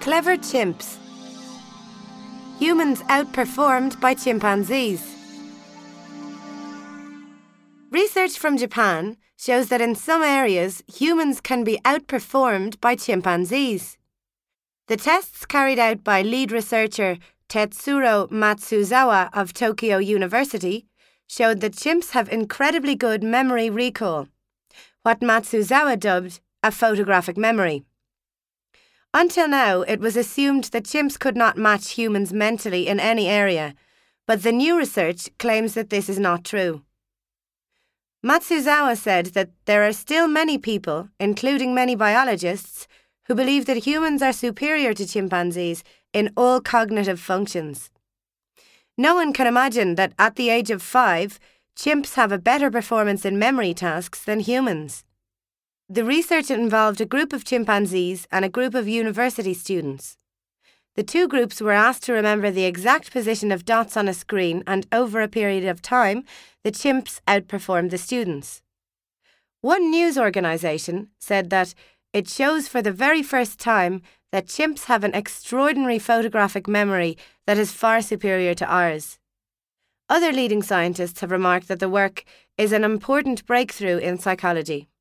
Clever chimps. Humans outperformed by chimpanzees. Research from Japan shows that in some areas, humans can be outperformed by chimpanzees. The tests carried out by lead researcher Tetsuro Matsuzawa of Tokyo University showed that chimps have incredibly good memory recall, what Matsuzawa dubbed a photographic memory. Until now, it was assumed that chimps could not match humans mentally in any area, but the new research claims that this is not true. Matsuzawa said that there are still many people, including many biologists, who believe that humans are superior to chimpanzees in all cognitive functions. No one can imagine that at the age of 5, chimps have a better performance in memory tasks than humans. The research involved a group of chimpanzees and a group of university students. The two groups were asked to remember the exact position of dots on a screen, and over a period of time, the chimps outperformed the students. One news organisation said that it shows for the very first time that chimps have an extraordinary photographic memory that is far superior to ours. Other leading scientists have remarked that the work is an important breakthrough in psychology.